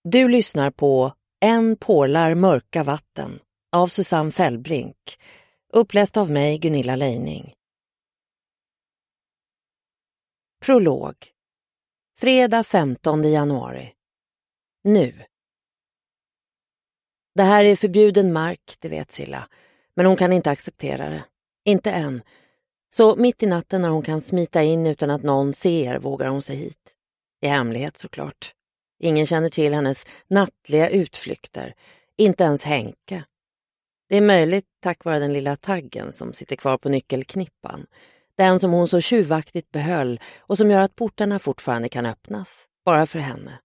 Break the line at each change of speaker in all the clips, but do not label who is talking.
Du lyssnar på En porlar mörka vatten av Susanne Fällbrink, uppläst av mig, Gunilla Leining. Prolog. Fredag 15 januari. Nu. Det här är förbjuden mark, det vet Silla, men hon kan inte acceptera det. Inte än. Så mitt i natten när hon kan smita in utan att någon ser vågar hon sig hit. I hemlighet såklart. Ingen känner till hennes nattliga utflykter, inte ens Henke. Det är möjligt tack vare den lilla taggen som sitter kvar på nyckelknippan. Den som hon så tjuvaktigt behöll och som gör att portarna fortfarande kan öppnas, bara för henne.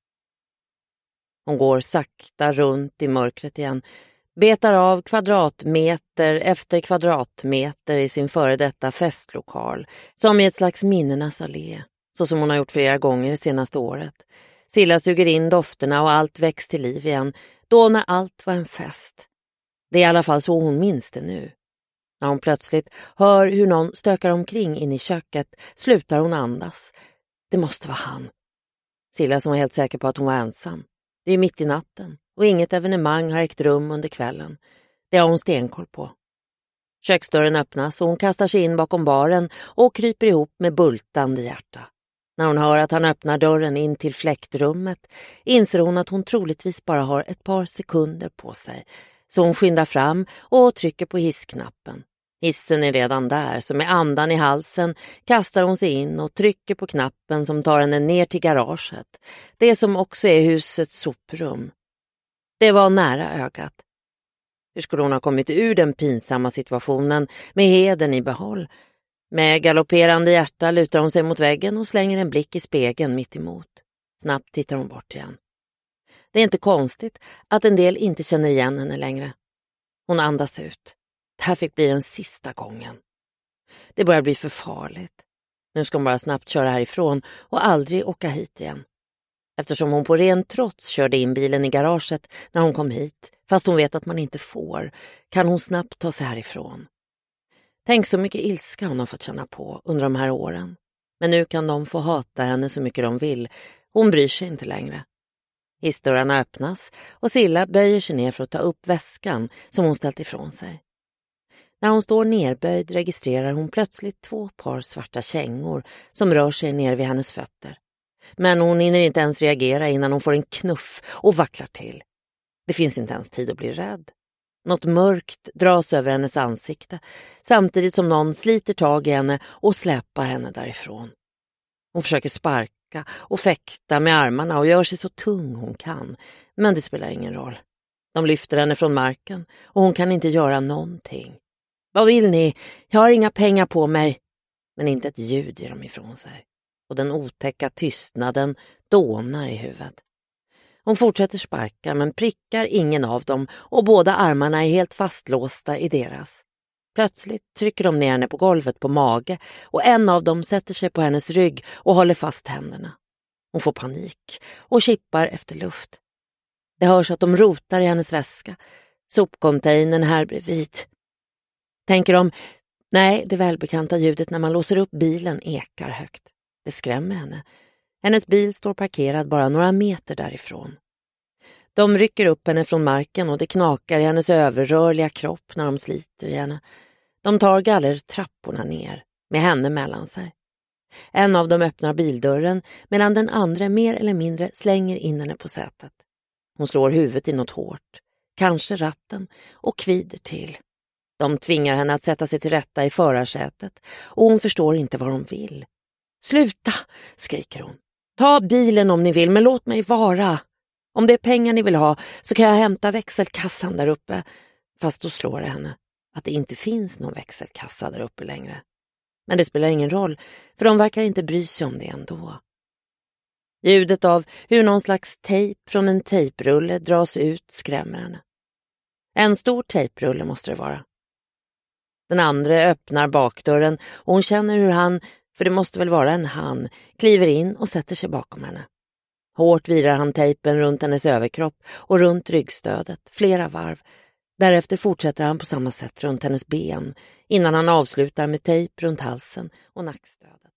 Hon går sakta runt i mörkret igen, betar av kvadratmeter efter kvadratmeter i sin före detta festlokal, som i ett slags minnenas allé, så som hon har gjort flera gånger det senaste året. Silla suger in dofterna och allt väcks till liv igen, då när allt var en fest. Det är i alla fall så hon minns det nu. När hon plötsligt hör hur någon stökar omkring in i köket slutar hon andas. Det måste vara han. Silla som var helt säker på att hon var ensam. Det är mitt i natten och inget evenemang har ägt rum under kvällen. Det har hon stenkoll på. Köksdörren öppnas och hon kastar sig in bakom baren och kryper ihop med bultande hjärta. När hon hör att han öppnar dörren in till fläktrummet inser hon att hon troligtvis bara har ett par sekunder på sig. Så hon skyndar fram och trycker på hissknappen. Hissen är redan där, så med andan i halsen kastar hon sig in och trycker på knappen som tar henne ner till garaget. Det som också är husets soprum. Det var nära ögat. Hur skulle hon ha kommit ur den pinsamma situationen med heden i behåll? Med galopperande hjärta lutar hon sig mot väggen och slänger en blick i spegeln mitt emot. Snabbt tittar hon bort igen. Det är inte konstigt att en del inte känner igen henne längre. Hon andas ut. Det här fick bli den sista gången. Det börjar bli för farligt. Nu ska hon bara snabbt köra härifrån och aldrig åka hit igen. Eftersom hon på ren trots körde in bilen i garaget när hon kom hit, fast hon vet att man inte får, kan hon snabbt ta sig härifrån. Tänk så mycket ilska hon har fått känna på under de här åren. Men nu kan de få hata henne så mycket de vill. Hon bryr sig inte längre. Hissdörrarna öppnas och Silla böjer sig ner för att ta upp väskan som hon ställt ifrån sig. När hon står nerböjd registrerar hon plötsligt 2 par svarta kängor som rör sig ner vid hennes fötter. Men hon hinner inte ens reagera innan hon får en knuff och vacklar till. Det finns inte ens tid att bli rädd. Något mörkt dras över hennes ansikte samtidigt som någon sliter tag i henne och släpar henne därifrån. Hon försöker sparka och fäkta med armarna och gör sig så tung hon kan, men det spelar ingen roll. De lyfter henne från marken och hon kan inte göra någonting. Vad vill ni? Jag har inga pengar på mig. Men inte ett ljud ger de ifrån sig. Och den otäcka tystnaden dånar i huvudet. Hon fortsätter sparka men prickar ingen av dem och båda armarna är helt fastlåsta i deras. Plötsligt trycker de ner henne på golvet på mage och en av dem sätter sig på hennes rygg och håller fast händerna. Hon får panik och kippar efter luft. Det hörs att de rotar i hennes väska. Sopcontainern här bredvid. Tänker de, nej, det välbekanta ljudet när man låser upp bilen ekar högt. Det skrämmer henne. Hennes bil står parkerad bara några meter därifrån. De rycker upp henne från marken och det knakar i hennes överrörliga kropp när de sliter i henne. De tar gallertrapporna ner, med henne mellan sig. En av dem öppnar bildörren medan den andra mer eller mindre slänger in henne på sätet. Hon slår huvudet i något hårt, kanske ratten, och kvider till. De tvingar henne att sätta sig till rätta i förarsätet och hon förstår inte vad de vill. Sluta, skriker hon. Ta bilen om ni vill, men låt mig vara. Om det är pengar ni vill ha så kan jag hämta växelkassan där uppe. Fast då slår det henne att det inte finns någon växelkassa där uppe längre. Men det spelar ingen roll, för de verkar inte bry sig om det ändå. Ljudet av hur någon slags tejp från en tejprulle dras ut skrämmer henne. En stor tejprulle måste det vara. Den andra öppnar bakdörren och hon känner hur han, för det måste väl vara en han, kliver in och sätter sig bakom henne. Hårt virar han tejpen runt hennes överkropp och runt ryggstödet, flera varv. Därefter fortsätter han på samma sätt runt hennes ben innan han avslutar med tejp runt halsen och nackstödet.